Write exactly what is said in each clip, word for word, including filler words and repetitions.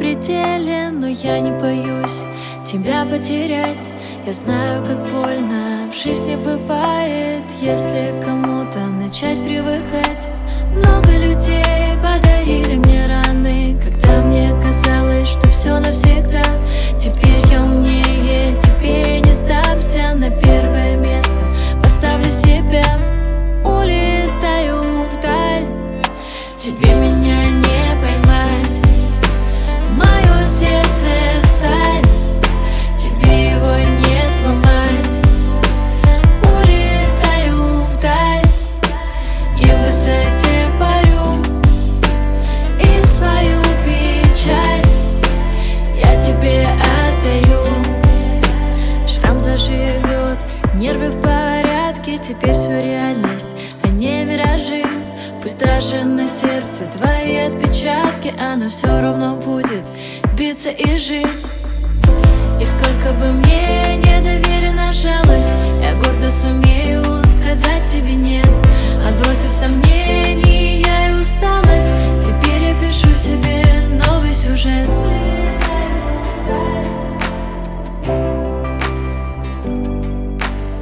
пределе, но я не боюсь тебя потерять. Я знаю, как больно в жизни бывает, если кому-то начать привыкать. Много людей подарили мне раны, когда мне казалось, что все навсегда. Теперь я умнее, тебе не сдамся. На первое место поставлю себя. Улетаю вдаль, тебе меня не поймать. Мое сердце сталь, тебе его не сломать. Улетаю вдаль и в высоте парю, и свою печаль я тебе отдаю. Шрам заживет, нервы в порядке, теперь все реальность, а не миражи. Пусть даже на сердце твои отпечатки, оно все равно будет биться и жить. И сколько бы мне не доверена жалость, я гордо сумею сказать тебе нет. Отбросив сомнения и усталость, теперь я пишу себе новый сюжет.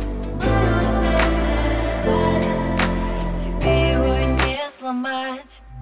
Мое сердце сталь, тебе его не сломать.